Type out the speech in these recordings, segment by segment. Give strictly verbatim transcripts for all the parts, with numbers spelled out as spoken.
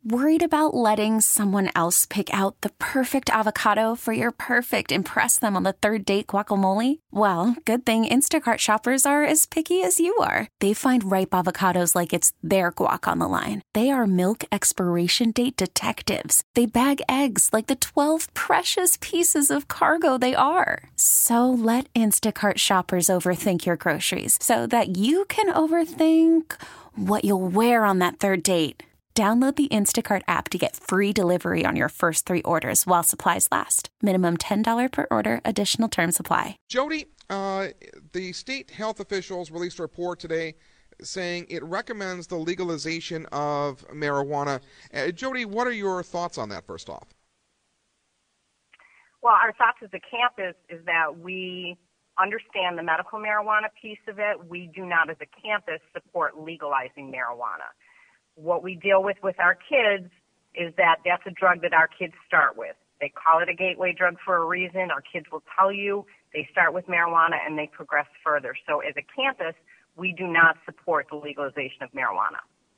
Worried about letting someone else pick out the perfect avocado for your perfect impress them on the third date guacamole? Well, good thing Instacart shoppers are as picky as you are. They find ripe avocados like it's their guac on the line. They are milk expiration date detectives. They bag eggs like the twelve precious pieces of cargo they are. So let Instacart shoppers overthink your groceries so that you can overthink what you'll wear on that third date. Download the Instacart app to get free delivery on your first three orders while supplies last. Minimum ten dollars per order. Additional terms apply. Jody, uh, the state health officials released a report today saying it recommends the legalization of marijuana. Uh, Jody, what are your thoughts on that, first off? Well, our thoughts as a campus is that we understand the medical marijuana piece of it. We do not, as a campus, support legalizing marijuana. What we deal with with our kids is that that's a drug that our kids start with. They call it a gateway drug for a reason. Our kids will tell you they start with marijuana and they progress further. So as a campus, we do not support the legalization of marijuana.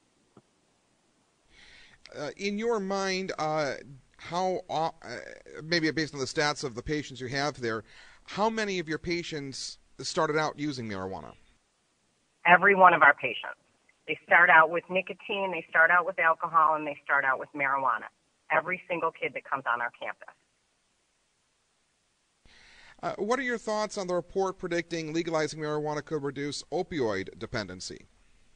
Uh, in your mind, uh, how uh, maybe based on the stats of the patients you have there, how many of your patients started out using marijuana? Every one of our patients. They start out with nicotine, they start out with alcohol, and they start out with marijuana. Every single kid that comes on our campus. Uh, what are your thoughts on the report predicting legalizing marijuana could reduce opioid dependency?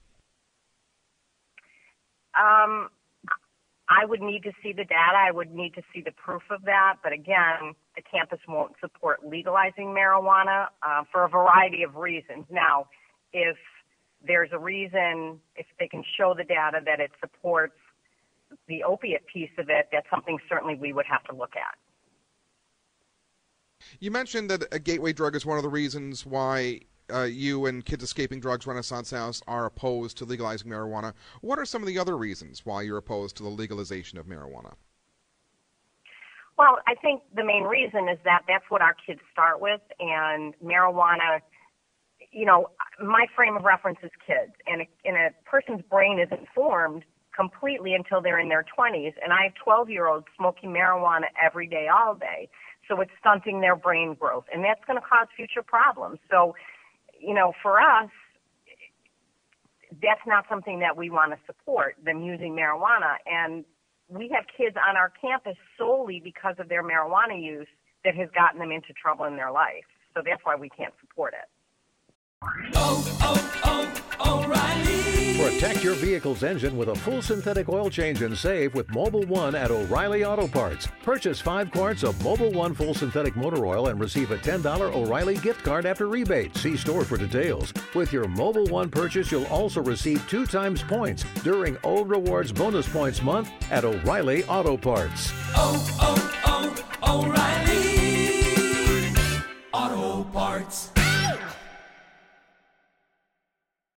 Um, I would need to see the data. I would need to see the proof of that. But again, the campus won't support legalizing marijuana uh, for a variety of reasons. Now, if there's a reason, if they can show the data that it supports the opiate piece of it, that's something certainly we would have to look at. You mentioned that a gateway drug is one of the reasons why uh, you and Kids Escaping Drugs Renaissance House are opposed to legalizing marijuana. What are some of the other reasons why you're opposed to the legalization of marijuana? Well, I think the main reason is that that's what our kids start with, and marijuana, you know, my frame of reference is kids, and a, and a person's brain isn't formed completely until they're in their twenties, and I have twelve-year-olds smoking marijuana every day, all day, so it's stunting their brain growth, and that's going to cause future problems. So, you know, for us, that's not something that we want to support, them using marijuana, and we have kids on our campus solely because of their marijuana use that has gotten them into trouble in their life, so that's why we can't support it. Oh, oh, oh, O'Reilly. Protect your vehicle's engine with a full synthetic oil change and save with Mobil one at O'Reilly Auto Parts. Purchase five quarts of Mobil one full synthetic motor oil and receive a ten dollars O'Reilly gift card after rebate. See store for details. With your Mobil one purchase, you'll also receive two times points during O Rewards Bonus Points Month at O'Reilly Auto Parts. Oh,